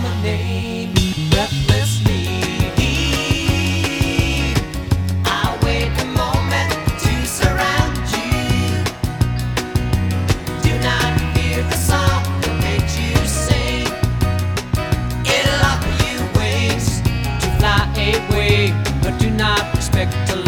my name breathlessly. I wait a moment to surround you. Do not fear the song that makes you sing. It'll offer you wings to fly away, but do not expect to